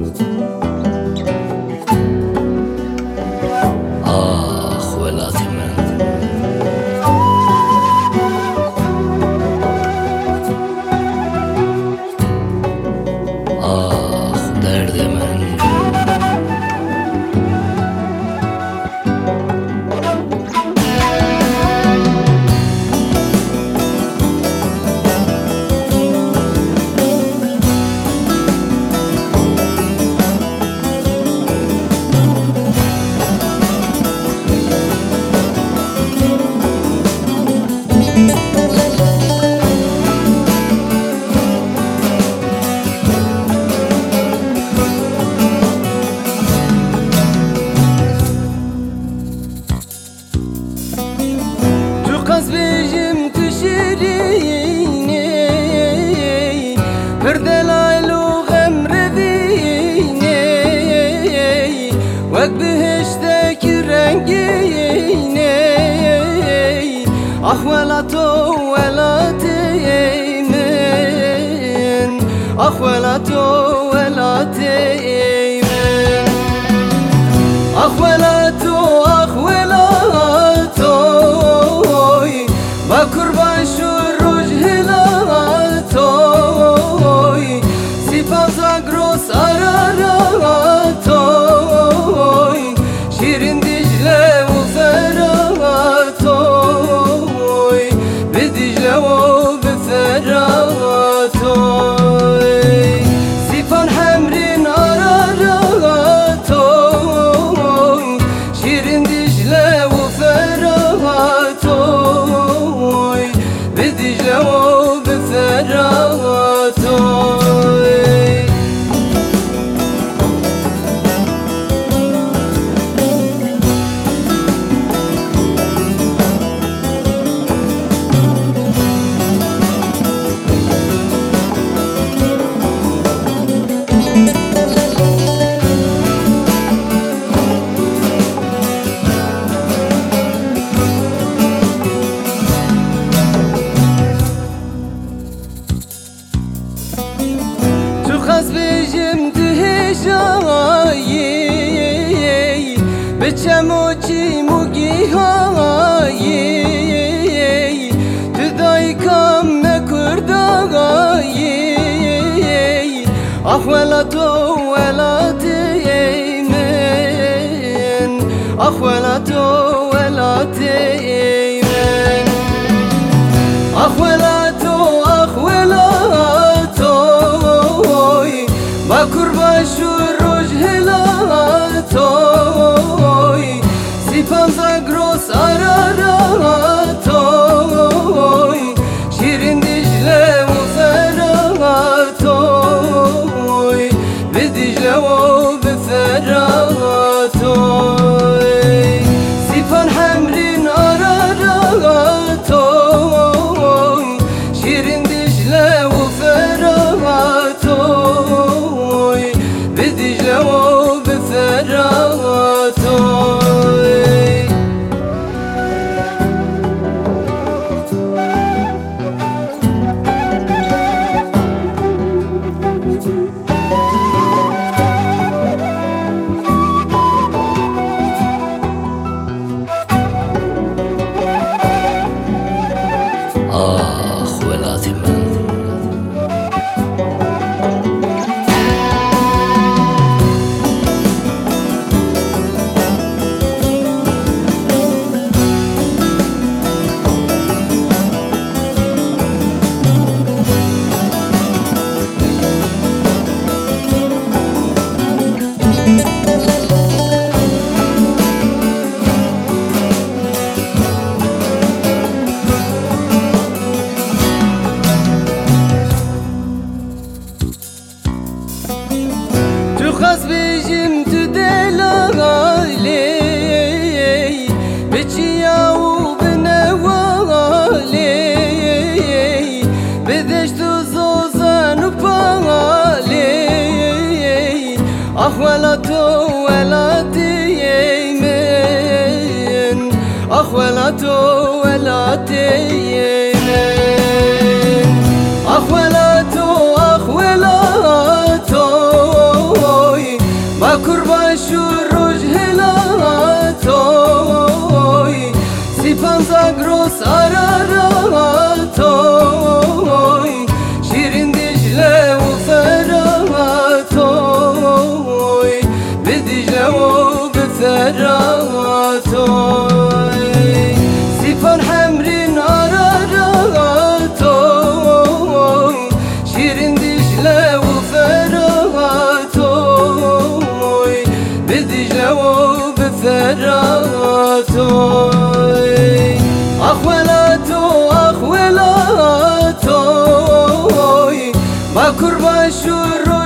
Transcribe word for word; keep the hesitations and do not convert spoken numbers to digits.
آخ ولات من، آخ درد من. بيجم تشيريني بردلال وغمر ذيني وقت بهشتك رنقيني أخ ولا تو ولا تيمن، أخ ولا تو ولا تيمن، أخ ولا تو أخ ولا قربان شو الرجه لا توي سيبازا غروس أرارا توي شيرين دجلة وفرا توي بدجلة وبفرا توي سيفان حمرين أرارا توي شيرين دجلة وفرا توي بدجلة وبفراتوي. خاز بيجم تهجاي بچموچی موگی های تدای کام نکردای آخ ولا تو ولا تیمن، آخ ولا تو ولا تیمن، آخ ولا تو آخ ولا ما قربان شو الرجه لا توي سيبازا غروس أرارا توي شيرين دجلة وفرا توي بدجلة وبفرا توي سيفان حمرين أرارا توي شيرين دجلة وفرا توي بدجلة وبفراتوي. آخ ولات من. خاز بيجم تدلالي بچيا وبنوالي بدشت زوزان وبالي أخ ولا تو ولا تيمن، أخ ولا تو ولا تيمن، أخ ولا تو أخ ولا توي شروع